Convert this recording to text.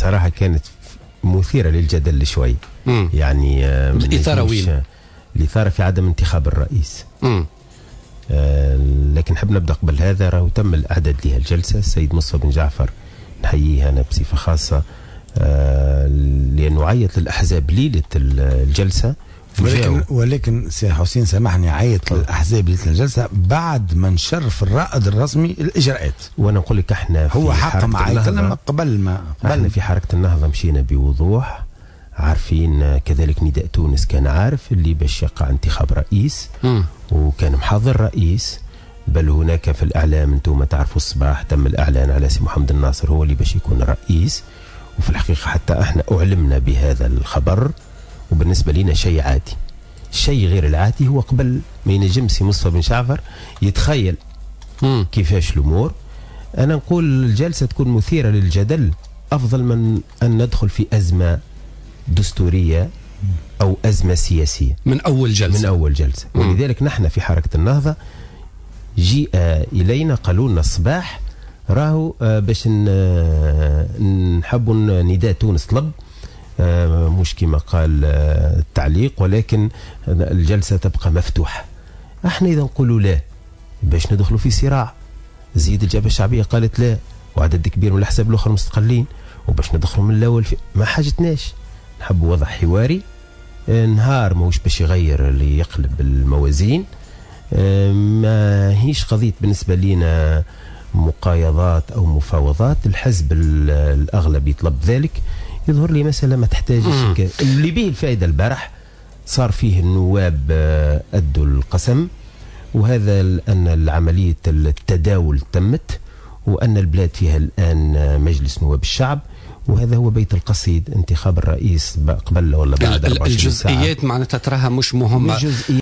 صراحة كانت مثيرة للجدل شوي. يعني الإثارة وين؟ الإثارة في عدم انتخاب الرئيس. لكن حب نبدأ قبل هذا. راهو تم الإعداد لها الجلسة. السيد مصطفى بن جعفر نحييه أنا بصفة خاصة لأنه عيط للأحزاب ليلة الجلسة. ولكن سي حسين سامحني، عيط للأحزاب ليلة الجلسة بعد ما نشرف الرائد الرسمي الإجراءات. وأنا نقول لك احنا هو حق معي قبل ما احنا في حركة النهضة مشينا بوضوح، عارفين كذلك نداء تونس كان عارف اللي باش يقع انتخاب رئيس وكان محضر رئيس. بل هناك في الإعلام انتم تعرفوا الصباح تم الإعلان على سي محمد الناصر هو اللي باش يكون رئيس، وفي الحقيقة حتى احنا أعلمنا بهذا الخبر، وبالنسبة لنا شيء عادي. الشيء غير العادي هو قبل ما ينجم سي مصطفى بن جعفر يتخيل كيفاش الأمور. أنا نقول الجلسة تكون مثيرة للجدل أفضل من أن ندخل في أزمة دستورية أو أزمة سياسية من أول جلسة. ولذلك نحن في حركة النهضة جيء إلينا قالوا لنا الصباح راهو باش نحبوا نداء تونس طلب مش كما قال التعليق، ولكن الجلسة تبقى مفتوحة. احنا إذا نقولوا لا باش ندخلوا في صراع. زيد الجبهة الشعبية قالت لا، وعدد كبير من الأحزاب الأخرى مستقلين، وباش ندخلوا من الأول ما حاجتناش. نحب وضع حواري نهار ماهوش باش يغير اللي يقلب الموازين. ما هيش قضية بالنسبة لنا مقايضات أو مفاوضات. الحزب الأغلب يطلب ذلك. يظهر لي مسألة ما تحتاجش اللي به الفائدة. البارح صار فيه النواب أدوا القسم، وهذا أن العملية التداول تمت، وأن البلاد فيها الآن مجلس نواب الشعب، وهذا هو بيت القصيد. انتخاب الرئيس قبل ولا بعد 24 ساعة. الجزئيات معناتها تراها مش مهمة.